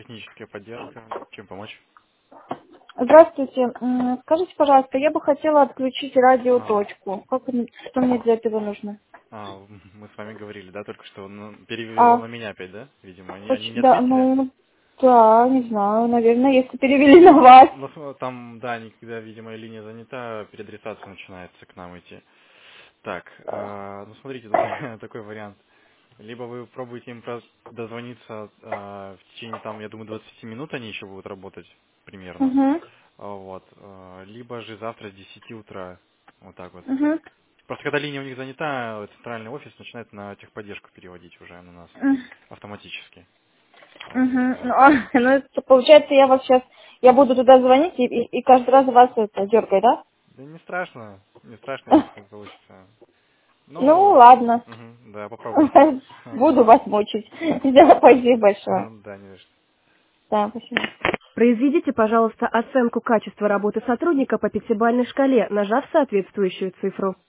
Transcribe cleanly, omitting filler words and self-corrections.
техническая поддержка. Чем помочь? Здравствуйте. Скажите, пожалуйста, я бы хотела отключить А, радиоточку. Что мне для этого нужно? мы с вами говорили, да, только что. Ну, перевело А, на меня опять, да? Видимо, они не да, ответили? ну, да, не знаю, наверное, если перевели на вас. Ну, там, да, когда, видимо, линия занята, переадресация начинается к нам идти. Так, ну, смотрите, тут такой вариант. Либо вы пробуете им дозвониться в течение, там, я думаю, 20 минут они еще будут работать примерно. Угу, Вот. Либо же завтра с 10 утра. Вот так вот. угу. Просто когда линия у них занята, центральный офис начинает на техподдержку переводить уже на нас автоматически. Ну, Вот. ну, это получается, я буду туда звонить и каждый раз вас это дергать, да? Да не страшно. Не страшно, если не получится. Ну, Ну, ладно. да, попробуйте. Буду Вот. вас мучить. Да, спасибо большое. Да, не за что. Да, спасибо. Произведите, пожалуйста, оценку качества работы сотрудника по пятибалльной шкале, нажав соответствующую цифру.